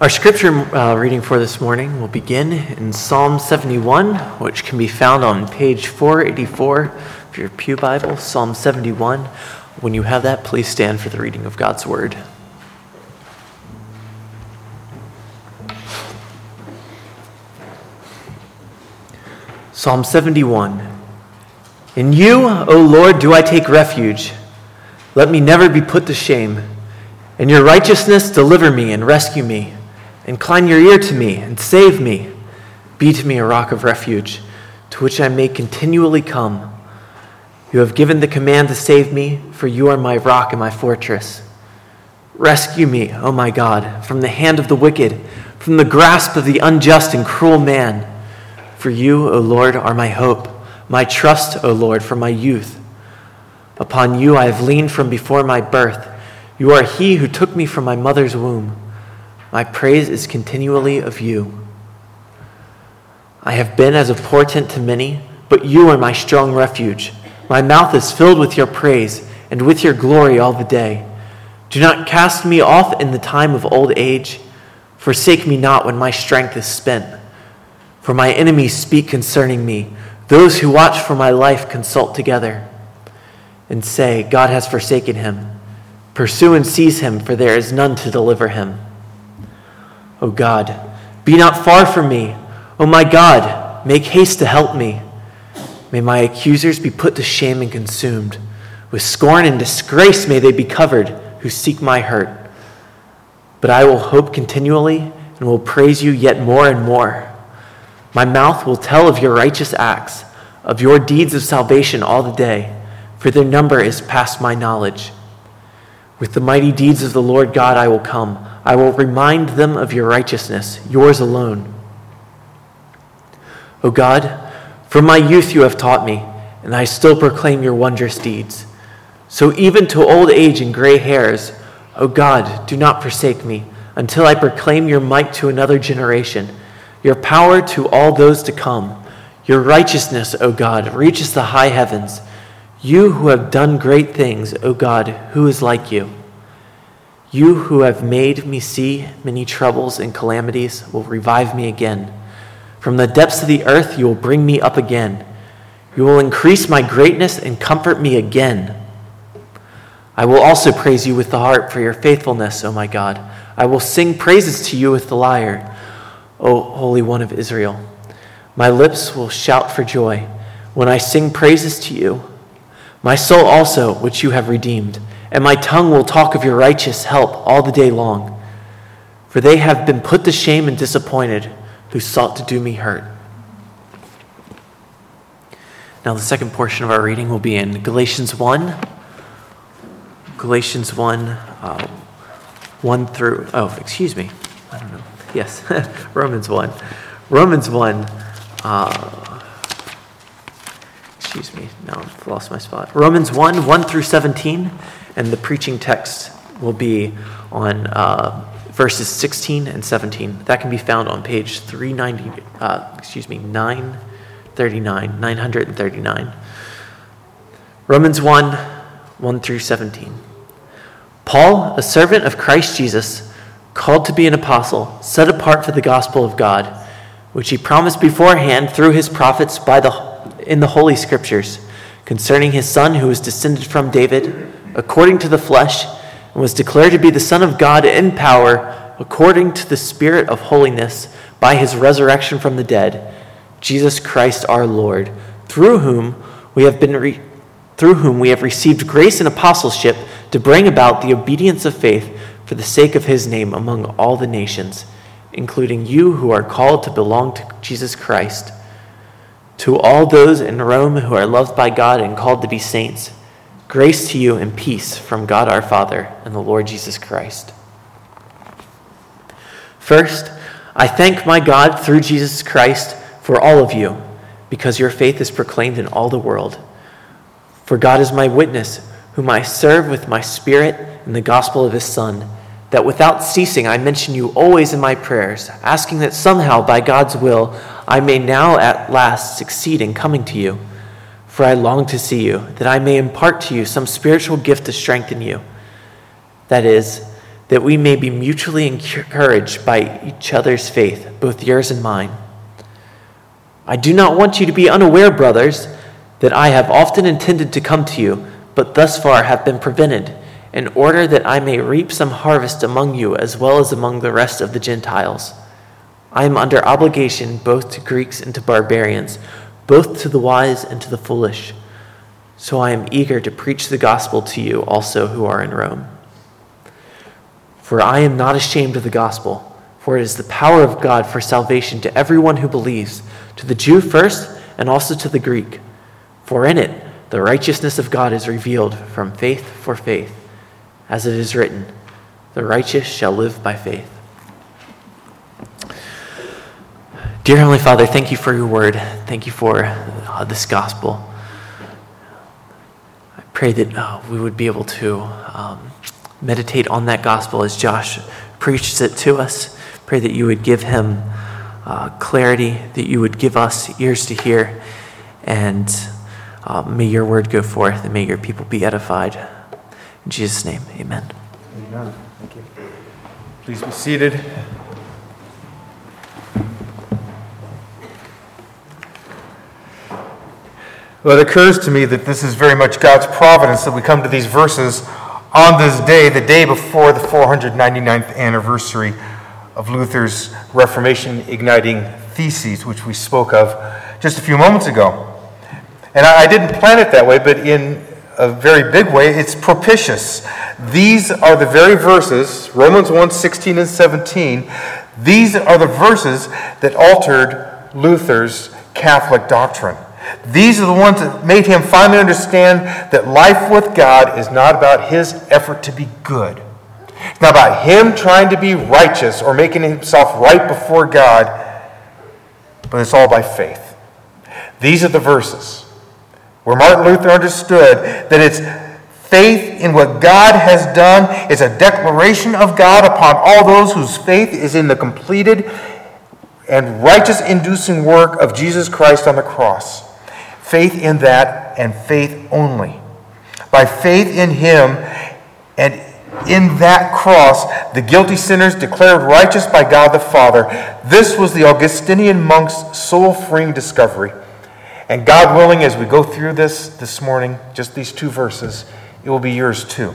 Our scripture reading for this morning will begin in Psalm 71, which can be found on page 484 of your Pew Bible, Psalm 71. When you have that, please stand for the reading of God's Word. Psalm 71. In you, O Lord, do I take refuge. Let me never be put to shame. In your righteousness, deliver me and rescue me. Incline your ear to me and save me. Be to me a rock of refuge, to which I may continually come. You have given the command to save me, for you are my rock and my fortress. Rescue me, O my God, from the hand of the wicked, from the grasp of the unjust and cruel man. For you, O Lord, are my hope, my trust, O Lord, from my youth. Upon you I have leaned from before my birth. You are he who took me from my mother's womb. My praise is continually of you. I have been as a portent to many, but you are my strong refuge. My mouth is filled with your praise and with your glory all the day. Do not cast me off in the time of old age. Forsake me not when my strength is spent. For my enemies speak concerning me. Those who watch for my life consult together and say, God has forsaken him. Pursue and seize him, for there is none to deliver him. O God, be not far from me. O my God, make haste to help me. May my accusers be put to shame and consumed. With scorn and disgrace may they be covered who seek my hurt. But I will hope continually and will praise you yet more and more. My mouth will tell of your righteous acts, of your deeds of salvation all the day, for their number is past my knowledge. With the mighty deeds of the Lord God I will come. I will remind them of your righteousness, yours alone. O God, from my youth you have taught me, and I still proclaim your wondrous deeds. So even to old age and gray hairs, O God, do not forsake me, until I proclaim your might to another generation, your power to all those to come. Your righteousness, O God, reaches the high heavens. You who have done great things, O God, who is like you? You who have made me see many troubles and calamities will revive me again. From the depths of the earth you will bring me up again. You will increase my greatness and comfort me again. I will also praise you with the harp for your faithfulness, O my God. I will sing praises to you with the lyre, O Holy One of Israel. My lips will shout for joy when I sing praises to you. My soul also, which you have redeemed, and my tongue will talk of your righteous help all the day long. For they have been put to shame and disappointed who sought to do me hurt. Now the second portion of our reading will be in Galatians 1. Galatians 1, 1 through, Romans 1. Romans 1, now I've lost my spot. Romans 1, 1 through 17, and the preaching text will be on verses 16 and 17. That can be found on page 939. Romans 1, 1 through 17. Paul, a servant of Christ Jesus, called to be an apostle, set apart for the gospel of God, which he promised beforehand through his prophets in the Holy Scriptures, concerning his Son who was descended from David, according to the flesh, and was declared to be the Son of God in power, according to the Spirit of holiness, by his resurrection from the dead, Jesus Christ our Lord, through whom we have received grace and apostleship to bring about the obedience of faith for the sake of his name among all the nations, including you who are called to belong to Jesus Christ. To all those in Rome who are loved by God and called to be saints, grace to you and peace from God our Father and the Lord Jesus Christ. First, I thank my God through Jesus Christ for all of you, because your faith is proclaimed in all the world. For God is my witness, whom I serve with my spirit in the gospel of his Son, that without ceasing I mention you always in my prayers, asking that somehow by God's will I may now at last succeed in coming to you. For I long to see you, that I may impart to you some spiritual gift to strengthen you. That is, that we may be mutually encouraged by each other's faith, both yours and mine. I do not want you to be unaware, brothers, that I have often intended to come to you, but thus far have been prevented, in order that I may reap some harvest among you as well as among the rest of the Gentiles. I am under obligation both to Greeks and to barbarians, both to the wise and to the foolish. So I am eager to preach the gospel to you also who are in Rome. For I am not ashamed of the gospel, for it is the power of God for salvation to everyone who believes, to the Jew first and also to the Greek. For in it the righteousness of God is revealed from faith for faith, as it is written, the righteous shall live by faith. Dear Heavenly Father, thank you for your word. Thank you for this gospel. I pray that we would be able to meditate on that gospel as Josh preaches it to us. Pray that you would give him clarity, that you would give us ears to hear, and may your word go forth, and may your people be edified. In Jesus' name, amen. Amen. Thank you. Please be seated. Well, it occurs to me that this is very much God's providence that we come to these verses on this day, the day before the 499th anniversary of Luther's Reformation igniting theses, which we spoke of just a few moments ago. And I didn't plan it that way, but in a very big way, it's propitious. These are the very verses, Romans 1:16 and 17, these are the verses that altered Luther's Catholic doctrine. These are the ones that made him finally understand that life with God is not about his effort to be good. It's not about him trying to be righteous or making himself right before God, but it's all by faith. These are the verses where Martin Luther understood that it's faith in what God has done. It's a declaration of God upon all those whose faith is in the completed and righteous-inducing work of Jesus Christ on the cross. Faith in that and faith only. By faith in him and in that cross, the guilty sinners declared righteous by God the Father. This was the Augustinian monk's soul-freeing discovery. And God willing, as we go through this morning, just these two verses, it will be yours too.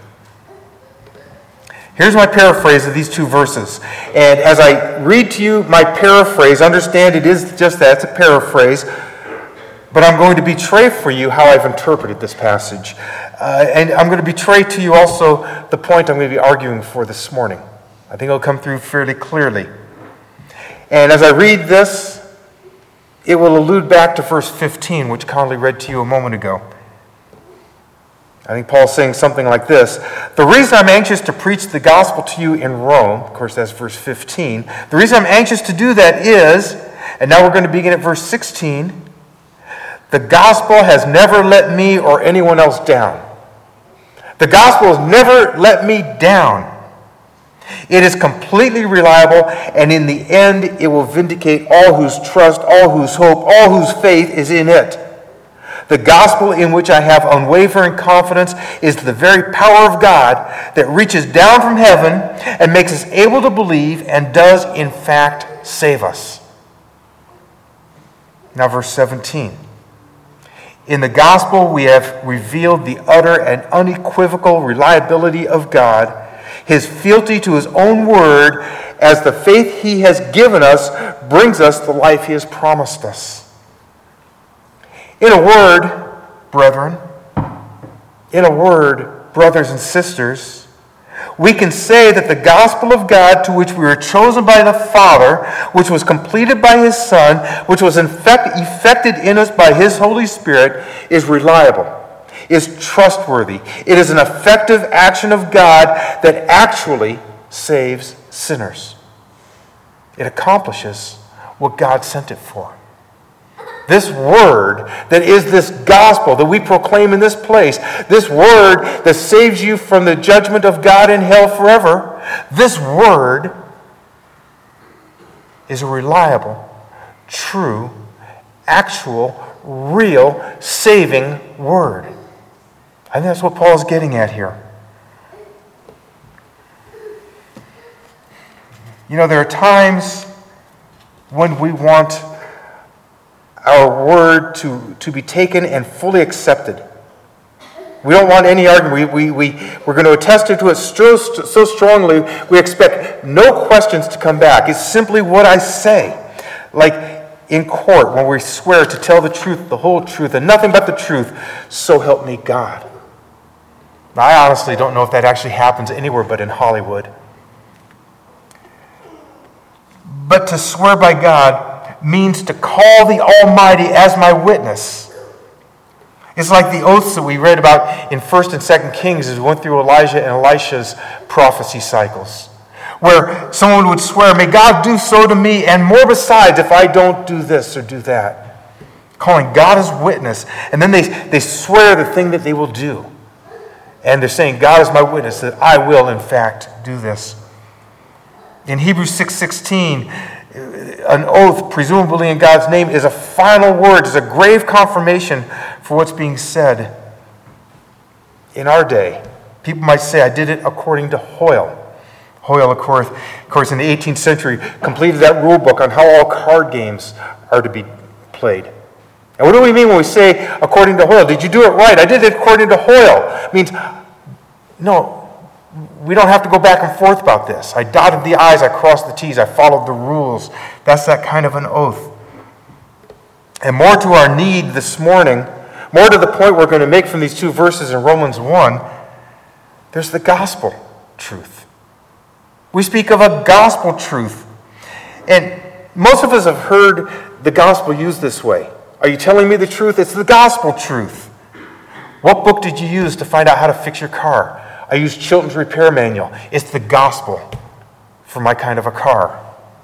Here's my paraphrase of these two verses. And as I read to you my paraphrase, understand it is just that, it's a paraphrase, but I'm going to betray for you how I've interpreted this passage. And I'm going to betray to you also the point I'm going to be arguing for this morning. I think it'll come through fairly clearly. And as I read this, it will allude back to verse 15, which Conley read to you a moment ago. I think Paul's saying something like this. The reason I'm anxious to preach the gospel to you in Rome, of course that's verse 15, the reason I'm anxious to do that is, and now we're going to begin at verse 16, the gospel has never let me or anyone else down. The gospel has never let me down. It is completely reliable, and in the end, it will vindicate all whose trust, all whose hope, all whose faith is in it. The gospel in which I have unwavering confidence is the very power of God that reaches down from heaven and makes us able to believe and does, in fact, save us. Now, verse 17. In the gospel, we have revealed the utter and unequivocal reliability of God, his fealty to his own word, as the faith he has given us brings us the life he has promised us. In a word, brethren, brothers and sisters, we can say that the gospel of God to which we were chosen by the Father, which was completed by his Son, which was effected in us by his Holy Spirit, is reliable, is trustworthy. It is an effective action of God that actually saves sinners. It accomplishes what God sent it for. This word that is this gospel that we proclaim in this place, this word that saves you from the judgment of God in hell forever, this word is a reliable, true, actual, real, saving word. I think that's what Paul is getting at here. You know, there are times when we want our word to be taken and fully accepted. We don't want any argument. We're going to attest to it so strongly, we expect no questions to come back. It's simply what I say. Like in court, when we swear to tell the truth, the whole truth, and nothing but the truth, so help me God. Now, I honestly don't know if that actually happens anywhere but in Hollywood. But to swear by God means to call the Almighty as my witness. It's like the oaths that we read about in 1 and 2 Kings as we went through Elijah and Elisha's prophecy cycles, where someone would swear, may God do so to me and more besides if I don't do this or do that. Calling God as witness. And then they swear the thing that they will do. And they're saying, God is my witness that I will in fact do this. In Hebrews 6:16, an oath, presumably in God's name, is a final word, is a grave confirmation for what's being said. In our day, people might say, I did it according to Hoyle. Hoyle, of course, in the 18th century, completed that rule book on how all card games are to be played. And what do we mean when we say according to Hoyle? Did you do it right? I did it according to Hoyle. It means, no, we don't have to go back and forth about this. I dotted the I's, I crossed the T's, I followed the rules. That's that kind of an oath. And more to our need this morning, more to the point we're going to make from these two verses in Romans 1, there's the gospel truth. We speak of a gospel truth. And most of us have heard the gospel used this way. Are you telling me the truth? It's the gospel truth. What book did you use to find out how to fix your car? I used Chilton's Repair Manual. It's the gospel for my kind of a car.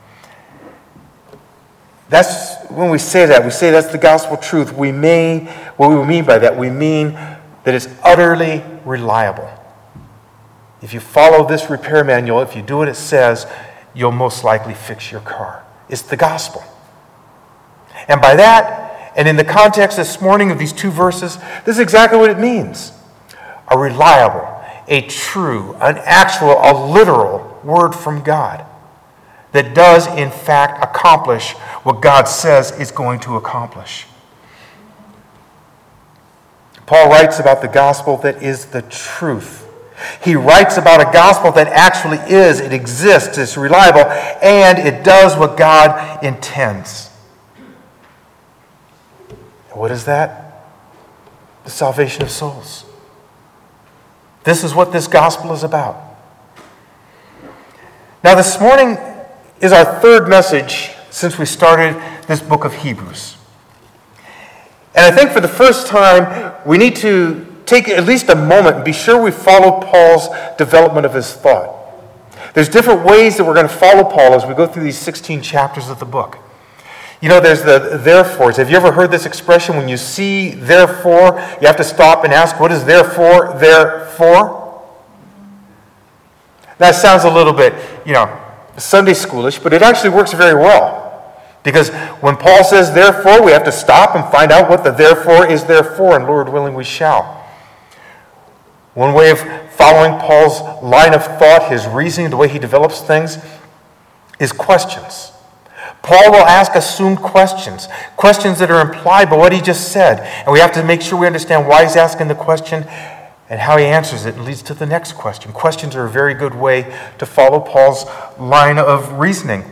That's when we say that that's the gospel truth. What we mean by that, we mean that it's utterly reliable. If you follow this repair manual, if you do what it says, you'll most likely fix your car. It's the gospel. And by that, and in the context this morning of these two verses, this is exactly what it means. A reliable, a true, an actual, a literal word from God that does in fact accomplish what God says it's going to accomplish. Paul writes about the gospel that is the truth. He writes about a gospel that actually is, it exists, it's reliable, and it does what God intends. And what is that? The salvation of souls. This is what this gospel is about. Now, this morning is our third message since we started this book of Hebrews. And I think for the first time, we need to take at least a moment and be sure we follow Paul's development of his thought. There's different ways that we're going to follow Paul as we go through these 16 chapters of the book. You know, there's the therefores. Have you ever heard this expression? When you see therefore, you have to stop and ask, what is therefore there for? That sounds a little bit, Sunday schoolish, but it actually works very well. Because when Paul says therefore, we have to stop and find out what the therefore is there for, and Lord willing, we shall. One way of following Paul's line of thought, his reasoning, the way he develops things, is questions. Paul will ask assumed questions that are implied by what he just said. And we have to make sure we understand why he's asking the question and how he answers it and leads to the next question. Questions are a very good way to follow Paul's line of reasoning.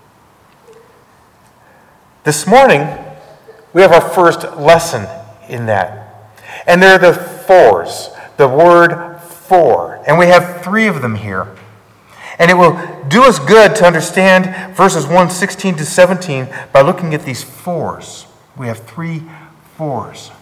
This morning, we have our first lesson in that. And they're the fors, the word for. And we have 3 of them here. And it will do us good to understand verses 1:16 to 17 by looking at these fors. We have 3 fors.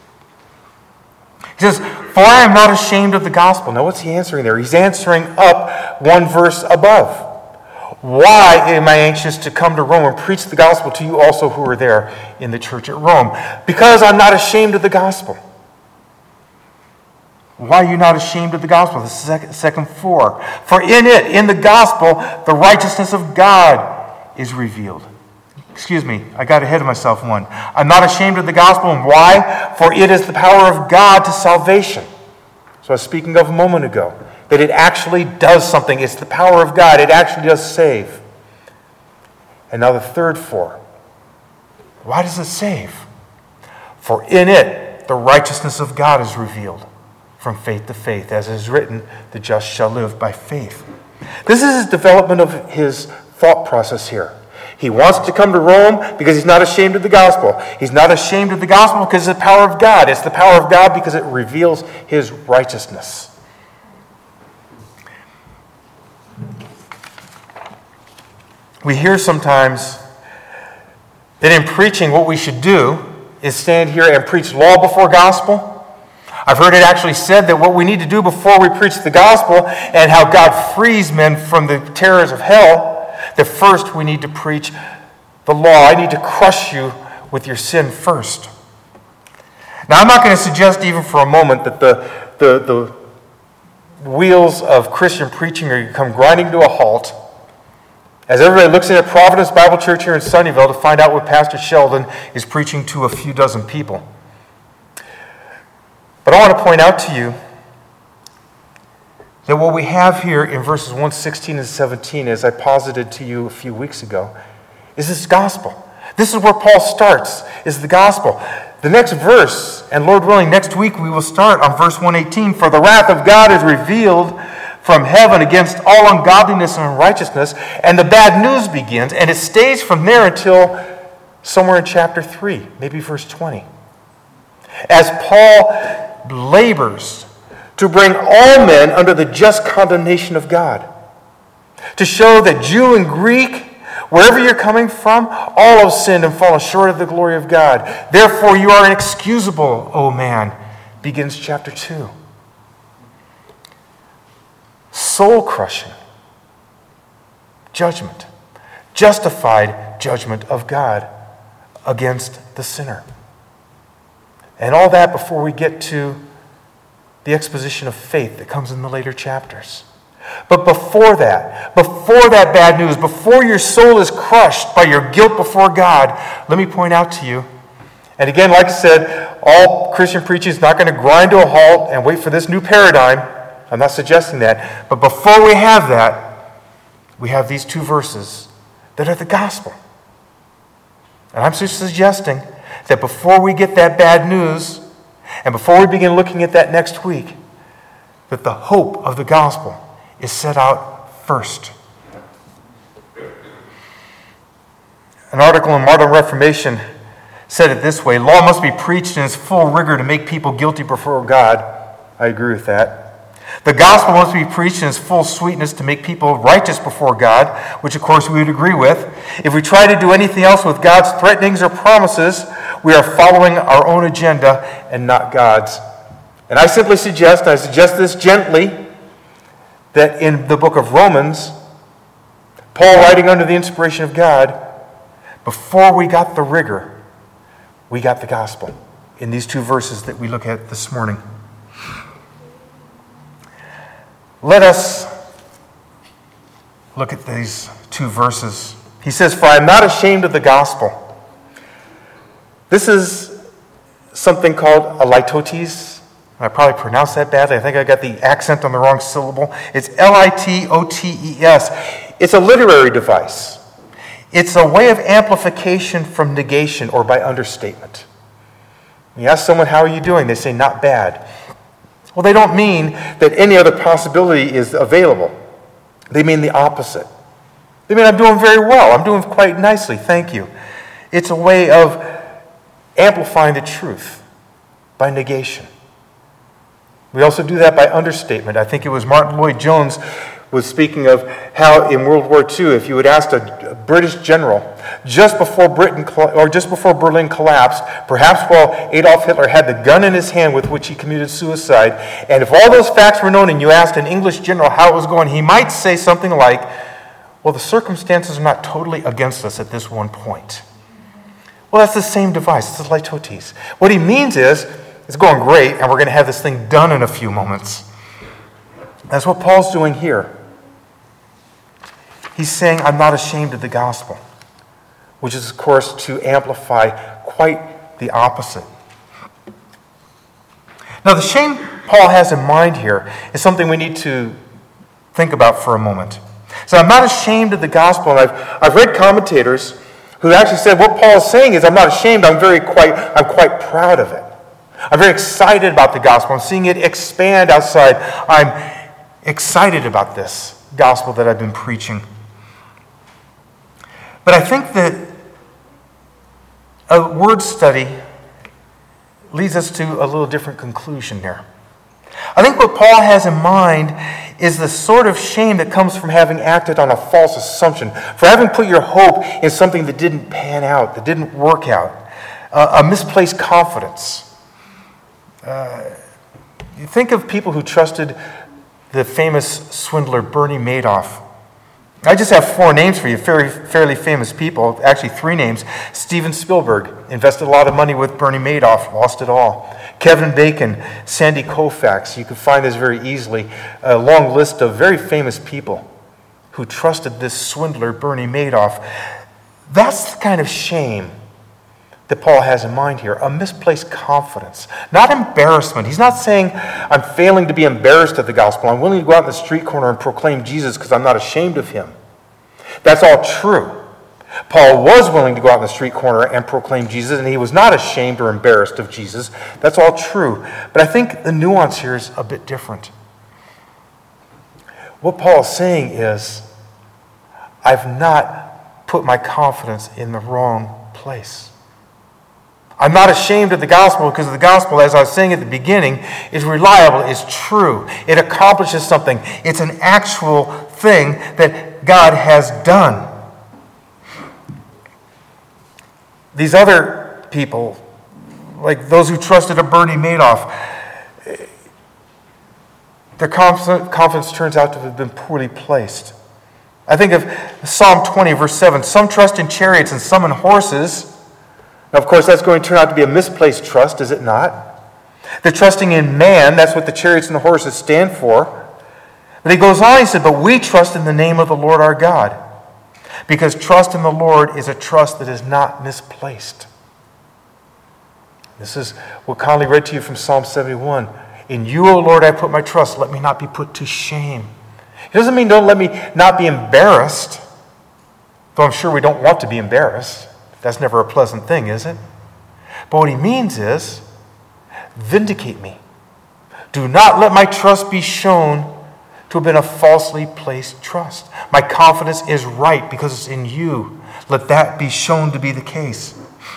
He says, for I am not ashamed of the gospel. Now what's he answering there? He's answering up 1 verse above. Why am I anxious to come to Rome and preach the gospel to you also who are there in the church at Rome? Because I'm not ashamed of the gospel. Why are you not ashamed of the gospel? The second for. For in it, in the gospel, the righteousness of God is revealed. Excuse me, I got ahead of myself one. I'm not ashamed of the gospel, and why? For it is the power of God to salvation. So I was speaking of a moment ago, that it actually does something. It's the power of God. It actually does save. And now the third for. Why does it save? For in it the righteousness of God is revealed from faith to faith. As is written, the just shall live by faith. This is his development of his thought process here. He wants to come to Rome because he's not ashamed of the gospel. He's not ashamed of the gospel because it's the power of God. It's the power of God because it reveals his righteousness. We hear sometimes that in preaching what we should do is stand here and preach law before gospel. I've heard it actually said that what we need to do before we preach the gospel and how God frees men from the terrors of hell, that first we need to preach the law. I need to crush you with your sin first. Now, I'm not going to suggest even for a moment that the wheels of Christian preaching are going to come grinding to a halt as everybody looks in at Providence Bible Church here in Sunnyvale to find out what Pastor Sheldon is preaching to a few dozen people. But I want to point out to you that what we have here in verses 1:16 and 17, as I posited to you a few weeks ago, is this gospel. This is where Paul starts, is the gospel. The next verse, and Lord willing, next week we will start on verse 118. For the wrath of God is revealed from heaven against all ungodliness and unrighteousness, and the bad news begins, and it stays from there until somewhere in chapter 3, maybe verse 20. As Paul labors to bring all men under the just condemnation of God, to show that Jew and Greek, wherever you're coming from, all have sinned and fallen short of the glory of God. Therefore you are inexcusable, O man, begins chapter 2. Soul-crushing judgment, justified judgment of God against the sinner. And all that before we get to the exposition of faith that comes in the later chapters. But before that bad news, before your soul is crushed by your guilt before God, let me point out to you, and again, like I said, all Christian preaching is not going to grind to a halt and wait for this new paradigm. I'm not suggesting that. But before we have that, we have these two verses that are the gospel. And I'm just suggesting that before we get that bad news, and before we begin looking at that next week, that the hope of the gospel is set out first. An article in Modern Reformation said it this way: law must be preached in its full rigor to make people guilty before God. I agree with that. The gospel must be preached in its full sweetness to make people righteous before God, which of course we would agree with. If we try to do anything else with God's threatenings or promises, we are following our own agenda and not God's. And I simply suggest, I suggest this gently, that in the book of Romans, Paul writing under the inspiration of God, before we got the rigor, we got the gospel in these two verses that we look at this morning. Let us look at these two verses. He says, "For I am not ashamed of the gospel." This is something called a litotes. I probably pronounced that badly. I think I got the accent on the wrong syllable. It's litotes. It's a literary device. It's a way of amplification from negation or by understatement. You ask someone, "How are you doing?" They say, "Not bad." Well, they don't mean that any other possibility is available. They mean the opposite. They mean, "I'm doing very well. I'm doing quite nicely. Thank you." It's a way of amplifying the truth by negation. We also do that by understatement. I think it was Martin Lloyd-Jones was speaking of how in World War II, if you had asked a British general just before Berlin collapsed, perhaps while Adolf Hitler had the gun in his hand with which he committed suicide, and if all those facts were known and you asked an English general how it was going, he might say something like, "Well, the circumstances are not totally against us at this one point." Well, that's the same device. It's a litotes. What he means is, it's going great, and we're going to have this thing done in a few moments. That's what Paul's doing here. He's saying, "I'm not ashamed of the gospel," which is, of course, to amplify quite the opposite. Now, the shame Paul has in mind here is something we need to think about for a moment. So I'm not ashamed of the gospel. And I've read commentators who actually said what Paul is saying is I'm not ashamed, I'm quite proud of it. I'm very excited about the gospel. I'm seeing it expand outside. I'm excited about this gospel that I've been preaching. But I think that a word study leads us to a little different conclusion here. I think what Paul has in mind is the sort of shame that comes from having acted on a false assumption, for having put your hope in something that didn't pan out, that didn't work out, a misplaced confidence. You think of people who trusted the famous swindler Bernie Madoff. I just have 4 names for you, fairly famous people, actually 3 names. Steven Spielberg invested a lot of money with Bernie Madoff, lost it all. Kevin Bacon, Sandy Koufax, you can find this very easily, a long list of very famous people who trusted this swindler Bernie Madoff. That's the kind of shame that Paul has in mind here, a misplaced confidence, not embarrassment. He's not saying, I'm failing to be embarrassed of the gospel. I'm willing to go out in the street corner and proclaim Jesus because I'm not ashamed of him. That's all true. Paul was willing to go out in the street corner and proclaim Jesus, and he was not ashamed or embarrassed of Jesus. That's all true. But I think the nuance here is a bit different. What Paul is saying is, I've not put my confidence in the wrong place. I'm not ashamed of the gospel because the gospel, as I was saying at the beginning, is reliable, is true. It accomplishes something. It's an actual thing that God has done. These other people, like those who trusted a Bernie Madoff, their confidence turns out to have been poorly placed. I think of Psalm 20, verse 7. Some trust in chariots and some in horses. Now, of course, that's going to turn out to be a misplaced trust, is it not? They're trusting in man. That's what the chariots and the horses stand for. But he goes on, he said, but we trust in the name of the Lord our God. Because trust in the Lord is a trust that is not misplaced. This is what Conley read to you from Psalm 71. In you, O Lord, I put my trust. Let me not be put to shame. It doesn't mean don't let me not be embarrassed. Though I'm sure we don't want to be embarrassed. That's never a pleasant thing, is it? But what he means is, vindicate me. Do not let my trust be shown to have been a falsely placed trust. My confidence is right because it's in you. Let that be shown to be the case.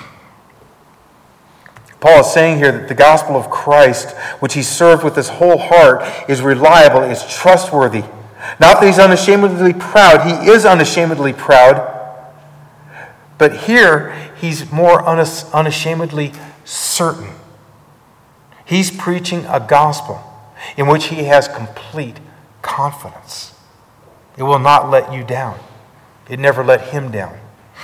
Paul is saying here that the gospel of Christ, which he served with his whole heart, is reliable, is trustworthy. Not that he's unashamedly proud. He is unashamedly proud. But here, he's more unashamedly certain. He's preaching a gospel in which he has complete confidence. It will not let you down. It never let him down.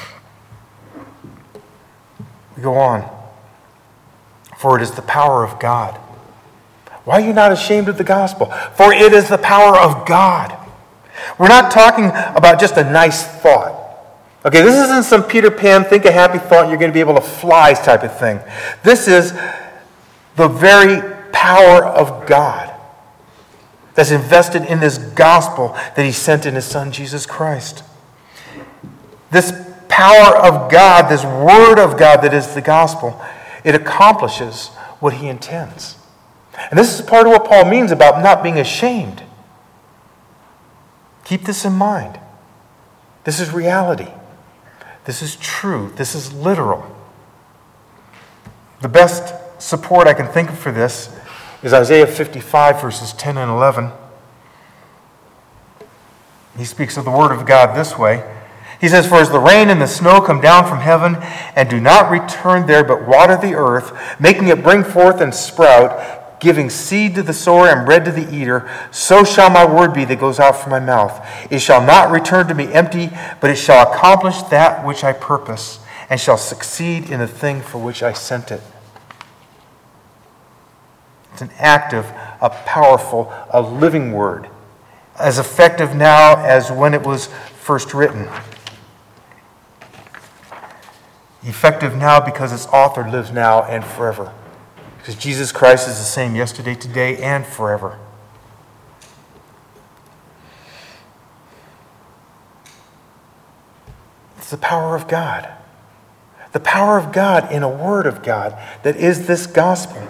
We go on. For it is the power of God. Why are you not ashamed of the gospel? For it is the power of God. We're not talking about just a nice thought. Okay, this isn't some Peter Pan, think a happy thought, you're going to be able to fly type of thing. This is the very power of God that's invested in this gospel that he sent in his Son, Jesus Christ. This power of God, this word of God that is the gospel, it accomplishes what he intends. And this is part of what Paul means about not being ashamed. Keep this in mind. This is reality. This is true. This is literal. The best support I can think of for this is Isaiah 55, verses 10 and 11. He speaks of the word of God this way. He says, for as the rain and the snow come down from heaven and do not return there but water the earth, making it bring forth and sprout, giving seed to the sower and bread to the eater, so shall my word be that goes out from my mouth. It shall not return to me empty, but it shall accomplish that which I purpose, and shall succeed in the thing for which I sent it. It's an active, a powerful, a living word, as effective now as when it was first written. Effective now because its author lives now and forever. Because Jesus Christ is the same yesterday, today, and forever. the power of God. The power of God in a word of God that is this gospel.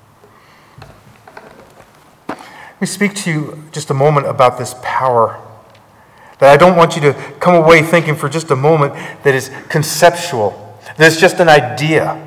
Let me speak to you just a moment about this power. That I don't want you to come away thinking for just a moment that is conceptual, that it's just an idea.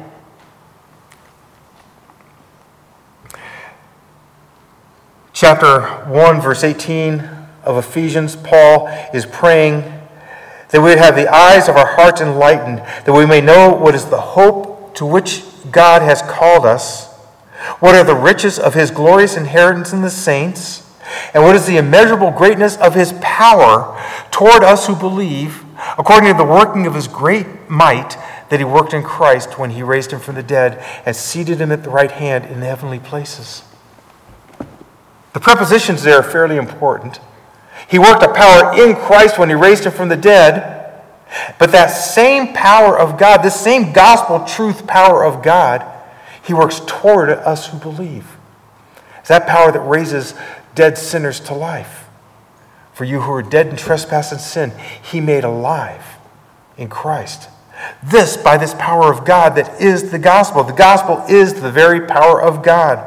Chapter 1, verse 18 of Ephesians, Paul is praying that we would have the eyes of our hearts enlightened, that we may know what is the hope to which God has called us, what are the riches of his glorious inheritance in the saints, and what is the immeasurable greatness of his power toward us who believe, according to the working of his great might that he worked in Christ when he raised him from the dead and seated him at the right hand in the heavenly places. The prepositions there are fairly important. He worked a power in Christ when he raised him from the dead, but that same power of God, this same gospel truth power of God, he works toward us who believe. It's that power that raises dead sinners to life. For you who are dead in trespass and sin, he made alive in Christ. This, by this power of God that is the gospel. The gospel is the very power of God.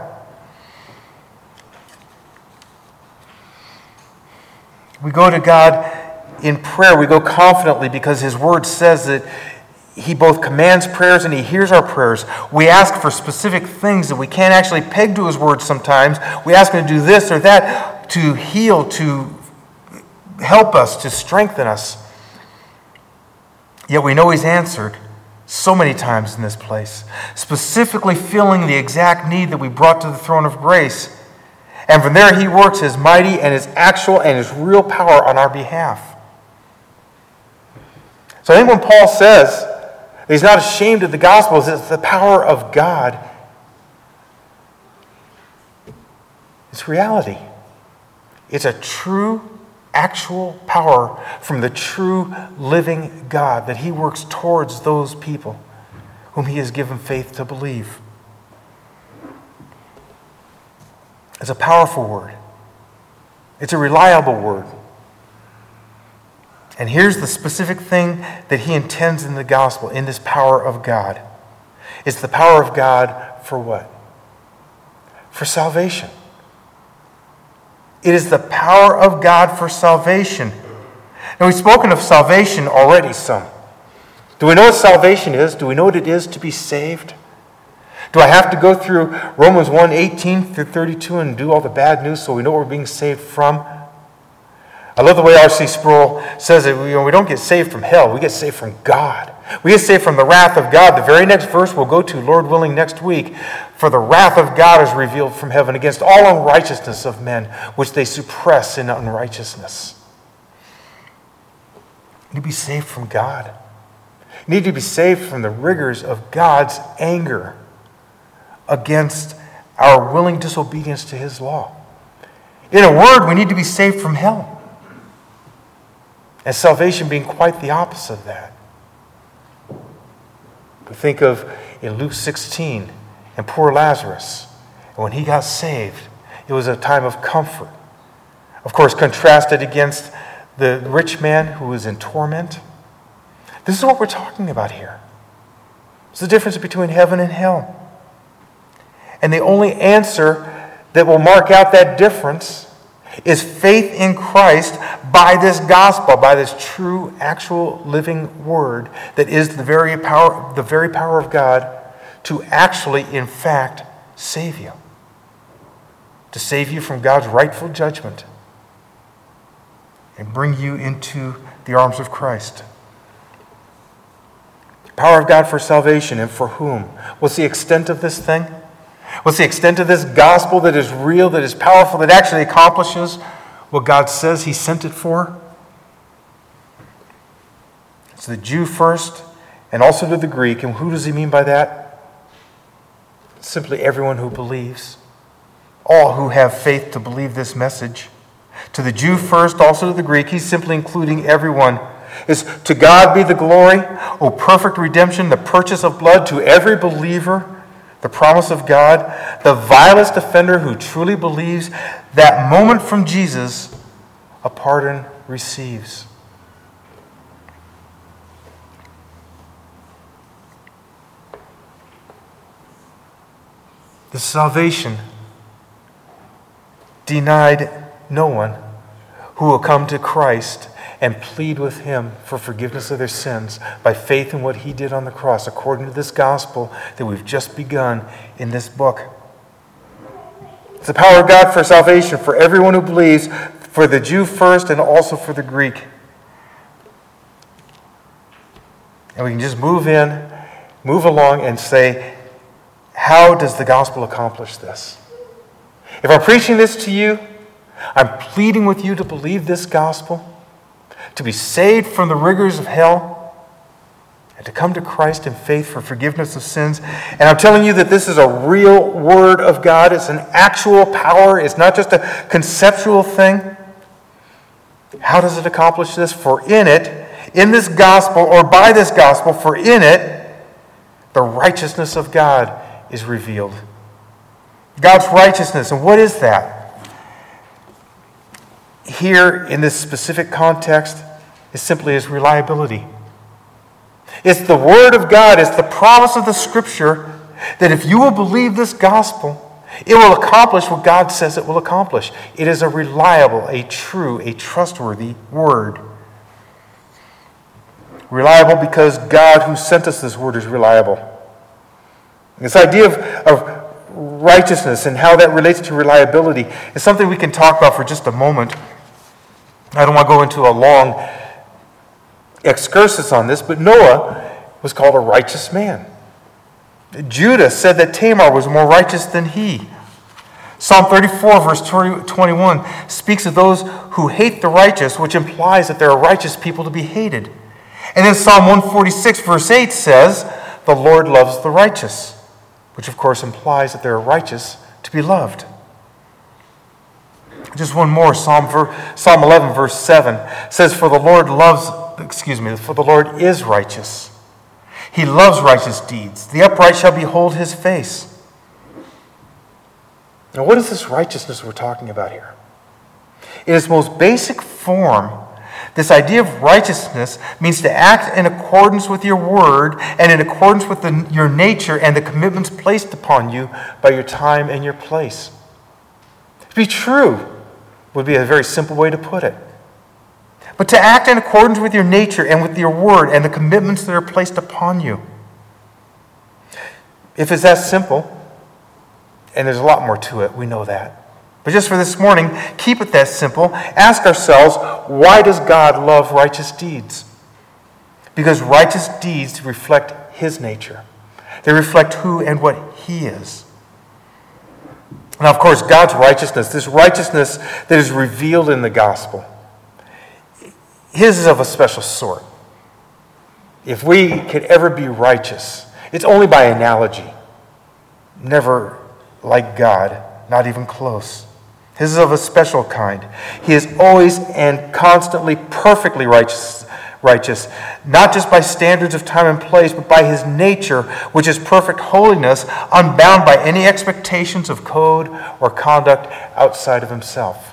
We go to God in prayer. We go confidently because his word says that he both commands prayers and he hears our prayers. We ask for specific things that we can't actually peg to his word sometimes. We ask him to do this or that, to heal, to help us, to strengthen us. Yet we know he's answered so many times in this place, specifically filling the exact need that we brought to the throne of grace. And from there he works his mighty and his actual and his real power on our behalf. So I think when Paul says he's not ashamed of the gospel, it's the power of God. It's reality. It's a true, actual power from the true, living God that he works towards those people whom he has given faith to believe. It's a powerful word. It's a reliable word. And here's the specific thing that he intends in the gospel, in this power of God. It's the power of God for what? For salvation. It is the power of God for salvation. Now, we've spoken of salvation already some. Do we know what salvation is? Do we know what it is to be saved? Do I have to go through Romans 1:18 through 32 and do all the bad news so we know what we're being saved from? I love the way R.C. Sproul says that we don't get saved from hell, we get saved from God. We get saved from the wrath of God. The very next verse we'll go to, Lord willing, next week. For the wrath of God is revealed from heaven against all unrighteousness of men, which they suppress in unrighteousness. You need to be saved from God. You need to be saved from the rigors of God's anger against our willing disobedience to his law. In a word, we need to be saved from hell. And salvation being quite the opposite of that. We think of in Luke 16 and poor Lazarus. And when he got saved, it was a time of comfort. Of course, contrasted against the rich man who was in torment. This is what we're talking about here. It's the difference between heaven and hell. And the only answer that will mark out that difference is faith in Christ by this gospel, by this true, actual, living word that is the very power of God to actually, in fact, save you. To save you from God's rightful judgment and bring you into the arms of Christ. Power of God for salvation, and for whom? What's the extent of this thing? What's the extent of this gospel that is real, that is powerful, that actually accomplishes what God says he sent it for? It's the Jew first, and also to the Greek. And who does he mean by that? Simply everyone who believes. All who have faith to believe this message. To the Jew first, also to the Greek. He's simply including everyone. Is to God be the glory, O perfect redemption, the purchase of blood to every believer. The promise of God, the vilest offender who truly believes, that moment from Jesus, a pardon receives. The salvation denied no one who will come to Christ and plead with him for forgiveness of their sins by faith in what he did on the cross, according to this gospel that we've just begun in this book. It's the power of God for salvation for everyone who believes, for the Jew first and also for the Greek. And we can just move along and say, how does the gospel accomplish this? If I'm preaching this to you, I'm pleading with you to believe this gospel, to be saved from the rigors of hell, and to come to Christ in faith for forgiveness of sins. And I'm telling you that this is a real word of God. It's an actual power. It's not just a conceptual thing. How does it accomplish this? For in it, in this gospel, or by this gospel, for in it, the righteousness of God is revealed. God's righteousness. And what is that? Here, in this specific context, is simply his reliability. It's the Word of God, it's the promise of the Scripture that if you will believe this gospel, it will accomplish what God says it will accomplish. It is a reliable, a true, a trustworthy Word. Reliable because God who sent us this Word is reliable. This idea of righteousness and how that relates to reliability is something we can talk about for just a moment. I don't want to go into a long excursus on this, but Noah was called a righteous man. Judah said that Tamar was more righteous than he. Psalm 34, verse 21 speaks of those who hate the righteous, which implies that there are righteous people to be hated. And then Psalm 146, verse 8 says, the Lord loves the righteous, which of course implies that there are righteous to be loved. Just one more, Psalm 11, verse 7 says, for the Lord is righteous. He loves righteous deeds. The upright shall behold his face. Now, what is this righteousness we're talking about here? In its most basic form, this idea of righteousness means to act in accordance with your word and in accordance with your nature and the commitments placed upon you by your time and your place. To be true would be a very simple way to put it. But to act in accordance with your nature and with your word and the commitments that are placed upon you. If it's that simple, and there's a lot more to it, we know that. But just for this morning, keep it that simple. Ask ourselves, why does God love righteous deeds? Because righteous deeds reflect his nature. They reflect who and what he is. Now, of course, God's righteousness, this righteousness that is revealed in the gospel, his is of a special sort. If we could ever be righteous, it's only by analogy. Never like God, not even close. His is of a special kind. He is always and constantly perfectly righteous, not just by standards of time and place, but by his nature, which is perfect holiness, unbound by any expectations of code or conduct outside of himself.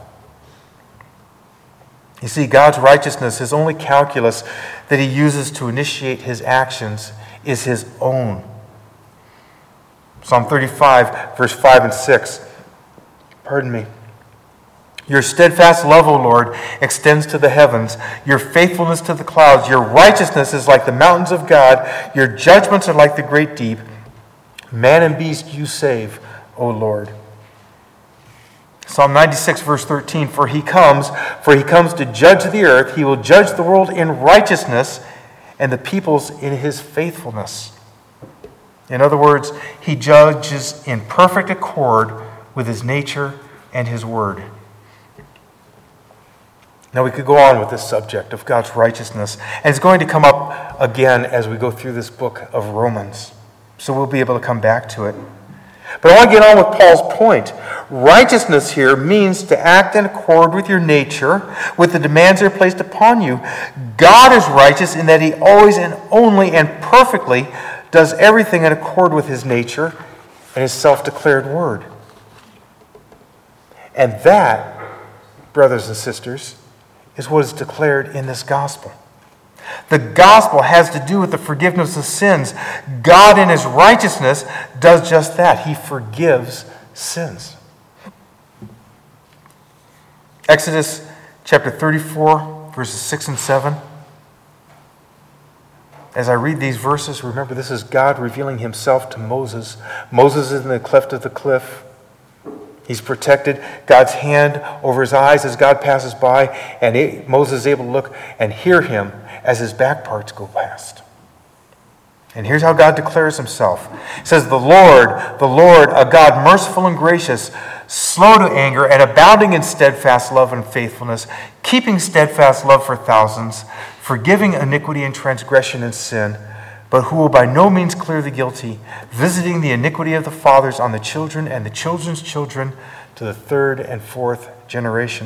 You see, God's righteousness, his only calculus that he uses to initiate his actions, is his own. Psalm 35, verse 5 and 6. Pardon me. Your steadfast love, O Lord, extends to the heavens, your faithfulness to the clouds. Your righteousness is like the mountains of God. Your judgments are like the great deep. Man and beast you save, O Lord. Psalm 96, verse 13, For he comes to judge the earth. He will judge the world in righteousness and the peoples in his faithfulness. In other words, he judges in perfect accord with his nature and his word. Now we could go on with this subject of God's righteousness, and it's going to come up again as we go through this book of Romans. So we'll be able to come back to it. But I want to get on with Paul's point. Righteousness here means to act in accord with your nature, with the demands that are placed upon you. God is righteous in that he always and only and perfectly does everything in accord with his nature and his self-declared word. And that, brothers and sisters, is what is declared in this gospel. The gospel has to do with the forgiveness of sins. God in his righteousness does just that. He forgives sins. Exodus chapter 34, verses 6 and 7. As I read these verses, remember this is God revealing himself to Moses. Moses is in the cleft of the cliff. He's protected. God's hand over his eyes as God passes by, and Moses is able to look and hear him as his back parts go past. And here's how God declares himself. He says, the Lord, a God merciful and gracious, slow to anger and abounding in steadfast love and faithfulness, keeping steadfast love for thousands, forgiving iniquity and transgression and sin, but who will by no means clear the guilty, visiting the iniquity of the fathers on the children and the children's children to the third and fourth generation.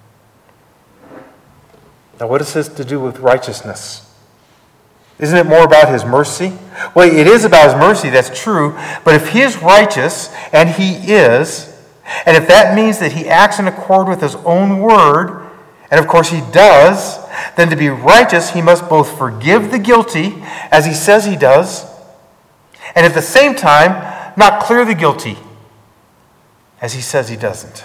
Now, what does this to do with righteousness? Isn't it more about his mercy? Well, it is about his mercy, that's true, but if he is righteous, and he is, and if that means that he acts in accord with his own word, and of course he does, then to be righteous, he must both forgive the guilty, as he says he does, and at the same time, not clear the guilty, as he says he doesn't.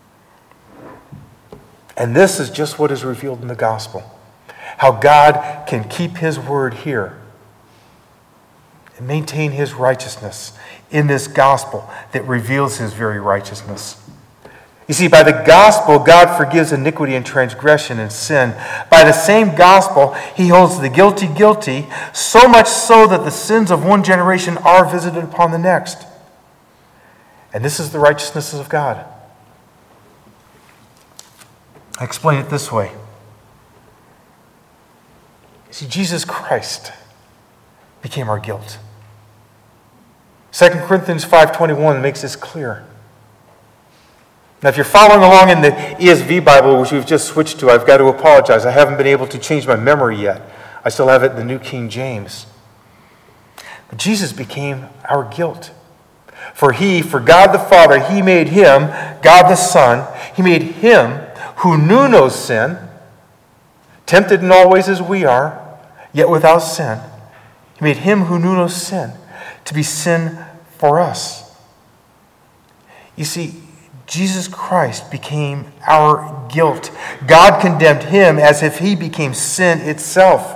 And this is just what is revealed in the gospel. How God can keep his word here and maintain his righteousness in this gospel that reveals his very righteousness. You see, by the gospel, God forgives iniquity and transgression and sin. By the same gospel, he holds the guilty guilty, so much so that the sins of one generation are visited upon the next. And this is the righteousness of God. I explain it this way. See, Jesus Christ became our guilt. 2 Corinthians 5:21 makes this clear. Now, if you're following along in the ESV Bible, which we've just switched to, I've got to apologize. I haven't been able to change my memory yet. I still have it in the New King James. But Jesus became our guilt. For God the Father, he made him, God the Son, he made him who knew no sin, tempted in all ways as we are, yet without sin. He made him who knew no sin to be sin for us. You see, Jesus Christ became our guilt. God condemned him as if he became sin itself.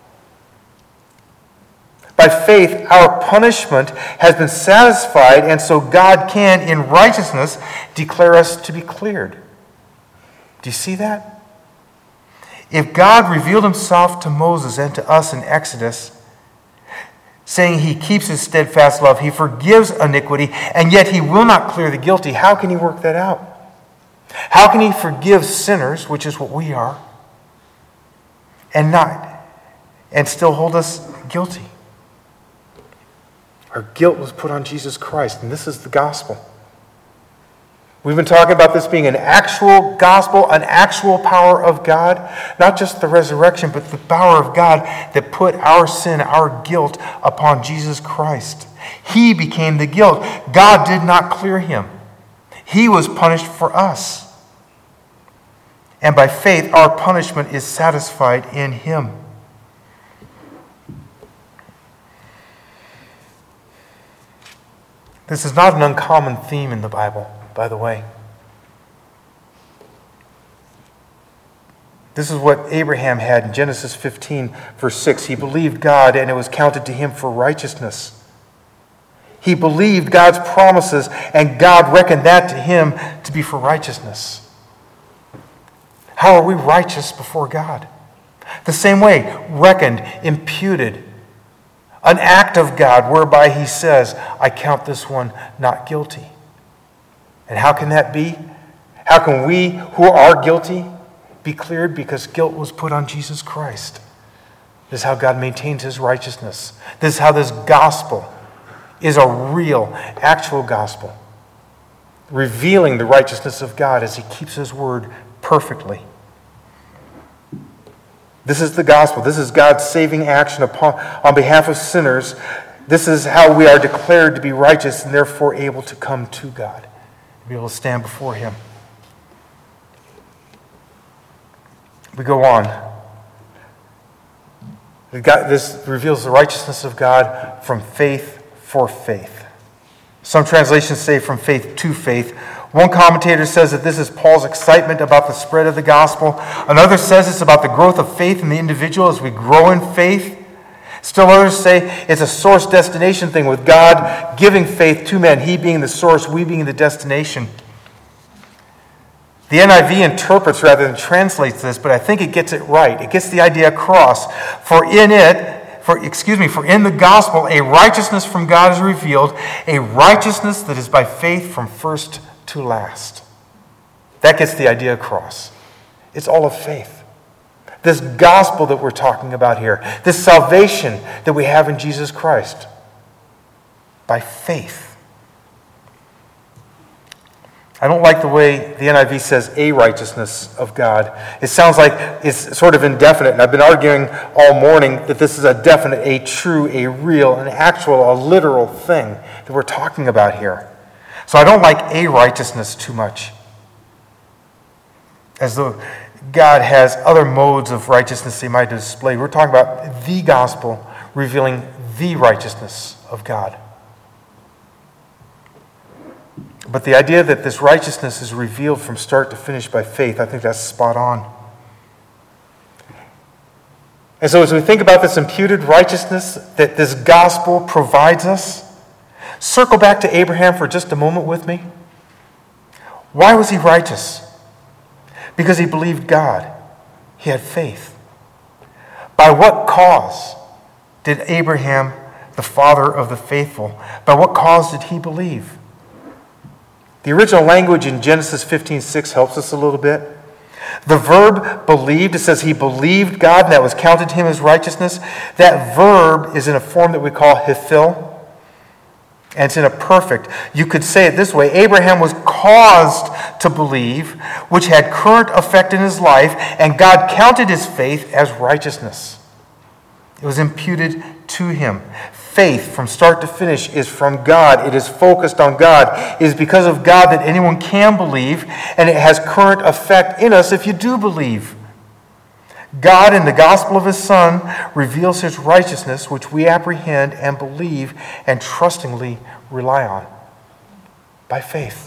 By faith, our punishment has been satisfied, and so God can, in righteousness, declare us to be cleared. Do you see that? If God revealed himself to Moses and to us in Exodus, saying he keeps his steadfast love, he forgives iniquity, and yet he will not clear the guilty, how can he work that out? How can he forgive sinners, which is what we are, and still hold us guilty? Our guilt was put on Jesus Christ, and this is the gospel. We've been talking about this being an actual gospel, an actual power of God, not just the resurrection, but the power of God that put our sin, our guilt upon Jesus Christ. He became the guilt. God did not clear him. He was punished for us. And by faith, our punishment is satisfied in him. This is not an uncommon theme in the Bible, by the way. This is what Abraham had in Genesis 15, verse 6. He believed God, and it was counted to him for righteousness. He believed God's promises, and God reckoned that to him to be for righteousness. How are we righteous before God? The same way, reckoned, imputed. An act of God whereby he says, I count this one not guilty. And how can that be? How can we who are guilty be cleared? Because guilt was put on Jesus Christ. This is how God maintains his righteousness. This is how this gospel is a real, actual gospel, revealing the righteousness of God as he keeps his word perfectly. This is the gospel. This is God's saving action on behalf of sinners. This is how we are declared to be righteous and therefore able to come to God, to be able to stand before him. We go on. This reveals the righteousness of God from faith for faith. Some translations say from faith to faith. One commentator says that this is Paul's excitement about the spread of the gospel. Another says it's about the growth of faith in the individual as we grow in faith. Still others say it's a source-destination thing with God giving faith to men, He being the source, we being the destination. The NIV interprets rather than translates this, but I think it gets it right. It gets the idea across. For in the gospel, a righteousness from God is revealed, a righteousness that is by faith from first to last. That gets the idea across. It's all of faith. This gospel that we're talking about here, this salvation that we have in Jesus Christ, by faith. I don't like the way the NIV says a righteousness of God. It sounds like it's sort of indefinite, and I've been arguing all morning that this is a definite, a true, a real, an actual, a literal thing that we're talking about here. So I don't like a righteousness too much, as though God has other modes of righteousness He might display. We're talking about the gospel revealing the righteousness of God. But the idea that this righteousness is revealed from start to finish by faith, I think that's spot on. And so as we think about this imputed righteousness that this gospel provides us, circle back to Abraham for just a moment with me. Why was he righteous? Because he believed God. He had faith. By what cause did Abraham, the father of the faithful, by what cause did he believe? The original language in Genesis 15:6 helps us a little bit. The verb believed, it says he believed God and that was counted to him as righteousness. That verb is in a form that we call hifil. And it's in a perfect. You could say it this way. Abraham was caused to believe, which had current effect in his life, and God counted his faith as righteousness. It was imputed to him. Faith from start to finish is from God. It is focused on God. It is because of God that anyone can believe, and it has current effect in us if you do believe. God, in the gospel of His Son, reveals His righteousness, which we apprehend and believe and trustingly rely on by faith.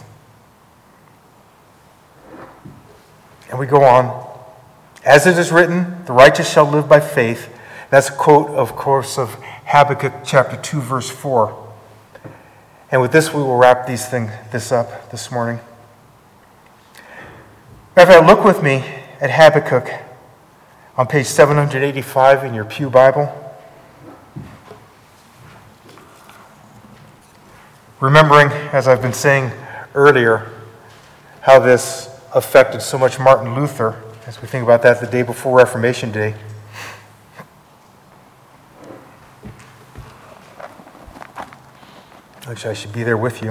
And we go on. As it is written, the righteous shall live by faith. That's a quote, of course, of Habakkuk chapter 2, verse 4. And with this, we will wrap this up this morning. Matter of fact, look with me at Habakkuk on page 785 in your Pew Bible. Remembering, as I've been saying earlier, how this affected so much Martin Luther, as we think about that the day before Reformation Day. Actually, I should be there with you.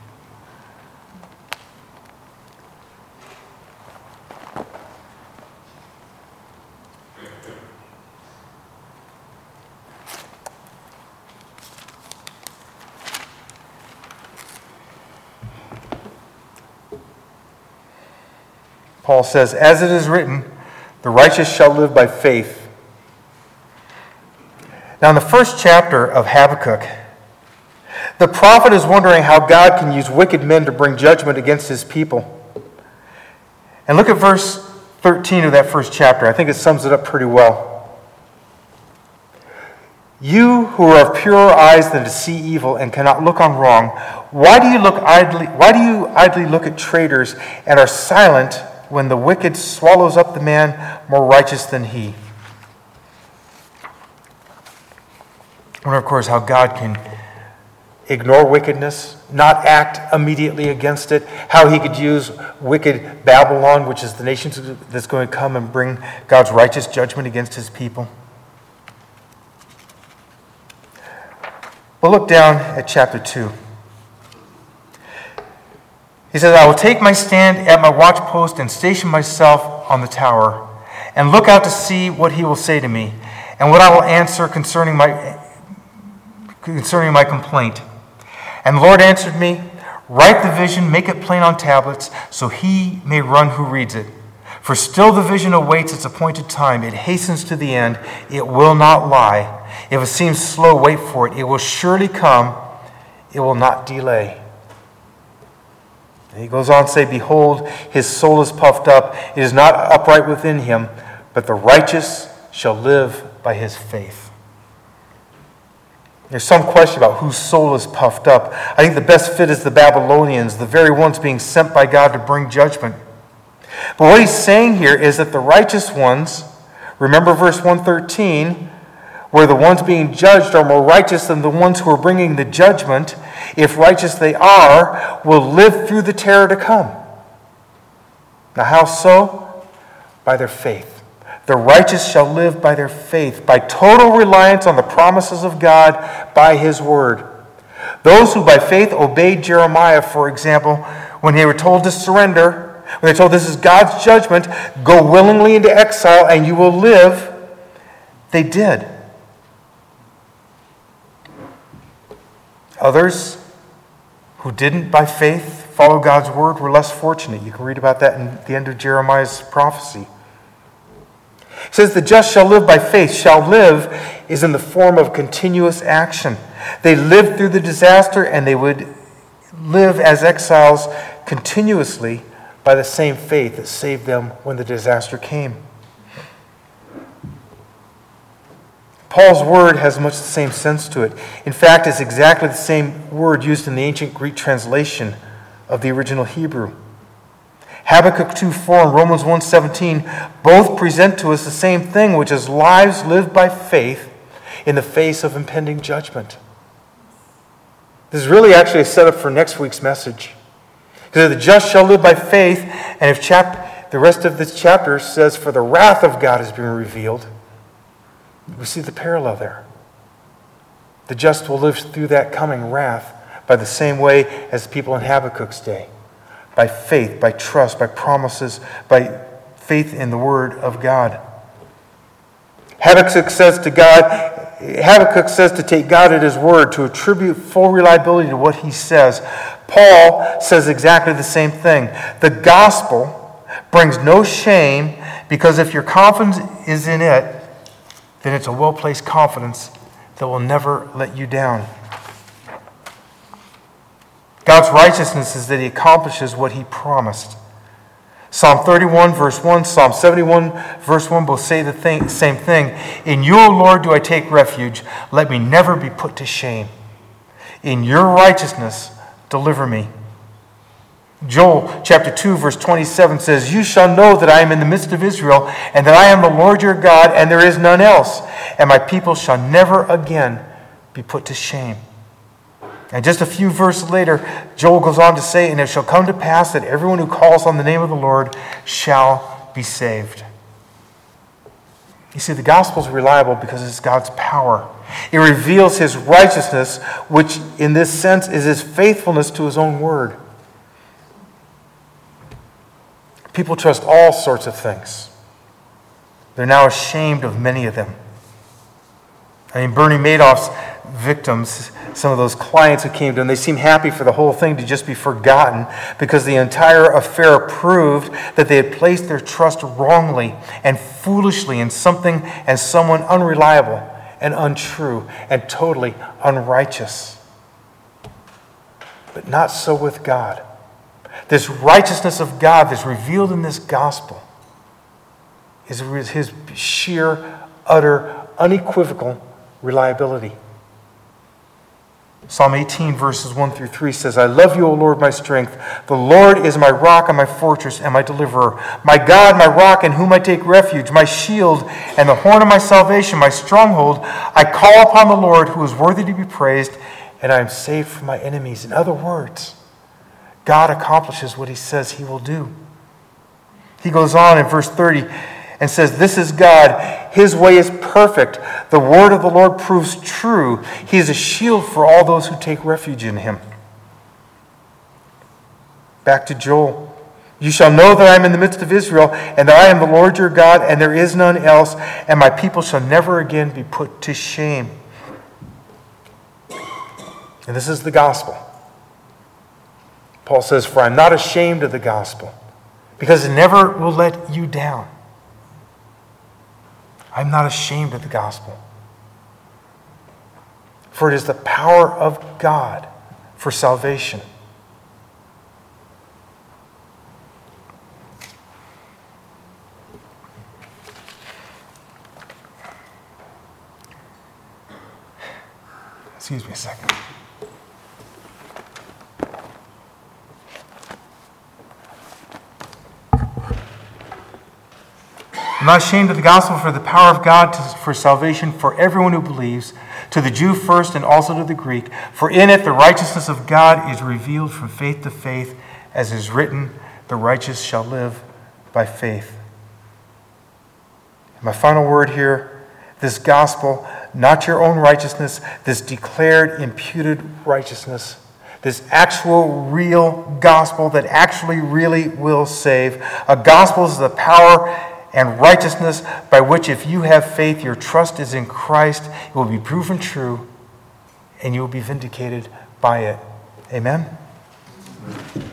Paul says, as it is written, the righteous shall live by faith. Now, in the first chapter of Habakkuk, the prophet is wondering how God can use wicked men to bring judgment against His people. And look at verse 13 of that first chapter. I think it sums it up pretty well. You who are of purer eyes than to see evil and cannot look on wrong, why do you idly look at traitors and are silent when the wicked swallows up the man more righteous than he? I wonder, of course, how God can ignore wickedness, not act immediately against it, how He could use wicked Babylon, which is the nation that's going to come and bring God's righteous judgment against His people. We'll look down at chapter 2. He says, I will take my stand at my watchpost and station myself on the tower, and look out to see what He will say to me, and what I will answer concerning my complaint. And the Lord answered me, write the vision, make it plain on tablets, so he may run who reads it. For still the vision awaits its appointed time. It hastens to the end. It will not lie. If it seems slow, wait for it. It will surely come. It will not delay. And he goes on to say, behold, his soul is puffed up. It is not upright within him, but the righteous shall live by his faith. There's some question about whose soul is puffed up. I think the best fit is the Babylonians, the very ones being sent by God to bring judgment. But what he's saying here is that the righteous ones, remember verse 113, where the ones being judged are more righteous than the ones who are bringing the judgment, if righteous they are, will live through the terror to come. Now how so? By their faith. The righteous shall live by their faith, by total reliance on the promises of God, by his word. Those who by faith obeyed Jeremiah, for example, when they were told to surrender, when they told this is God's judgment, go willingly into exile and you will live, they did. Others who didn't by faith follow God's word were less fortunate. You can read about that in the end of Jeremiah's prophecy. It says, the just shall live by faith. Shall live is in the form of continuous action. They lived through the disaster and they would live as exiles continuously by the same faith that saved them when the disaster came. Paul's word has much the same sense to it. In fact, it's exactly the same word used in the ancient Greek translation of the original Hebrew. Habakkuk 2:4 and Romans 1:17 both present to us the same thing, which is lives lived by faith in the face of impending judgment. This is really actually a setup for next week's message. Because the just shall live by faith, and if the rest of this chapter says, for the wrath of God is being revealed, we see the parallel there. The just will live through that coming wrath by the same way as the people in Habakkuk's day. By faith, by trust, by promises, by faith in the word of God. Habakkuk says to take God at his word, to attribute full reliability to what he says. Paul says exactly the same thing. The gospel brings no shame, because if your confidence is in it, then it's a well-placed confidence that will never let you down. God's righteousness is that he accomplishes what he promised. Psalm 31, verse 1, Psalm 71, verse 1 both say the same thing. In you, O Lord, do I take refuge. Let me never be put to shame. In your righteousness, deliver me. Joel chapter 2, verse 27 says, you shall know that I am in the midst of Israel, and that I am the Lord your God, and there is none else. And my people shall never again be put to shame. And just a few verses later, Joel goes on to say, and it shall come to pass that everyone who calls on the name of the Lord shall be saved. You see, the gospel is reliable because it's God's power. It reveals his righteousness, which in this sense is his faithfulness to his own word. People trust all sorts of things. They're now ashamed of many of them. I mean, Bernie Madoff's victims, some of those clients who came to him, they seemed happy for the whole thing to just be forgotten because the entire affair proved that they had placed their trust wrongly and foolishly in something and someone unreliable and untrue and totally unrighteous. But not so with God. This righteousness of God that's revealed in this gospel is his sheer, utter, unequivocal reliability. Psalm 18, verses 1 through 3 says, I love you, O Lord, my strength. The Lord is my rock and my fortress and my deliverer. My God, my rock in whom I take refuge, my shield and the horn of my salvation, my stronghold. I call upon the Lord who is worthy to be praised, and I am saved from my enemies. In other words, God accomplishes what he says he will do. He goes on in verse 30 and says, this is God. His way is perfect. The word of the Lord proves true. He is a shield for all those who take refuge in him. Back to Joel. You shall know that I am in the midst of Israel, and that I am the Lord your God, and there is none else, and my people shall never again be put to shame. And this is the gospel. Paul says, for I am not ashamed of the gospel. because it never will let you down. I'm not ashamed of the gospel, for it is the power of God for salvation. Excuse me a second. I'm not ashamed of the gospel, for the power of God for salvation for everyone who believes, to the Jew first and also to the Greek. For in it the righteousness of God is revealed from faith to faith, as is written, the righteous shall live by faith. My final word here, this gospel, not your own righteousness, this declared imputed righteousness, this actual real gospel that actually really will save. A gospel is the power and righteousness by which, if you have faith, your trust is in Christ, it will be proven true, and you will be vindicated by it. Amen?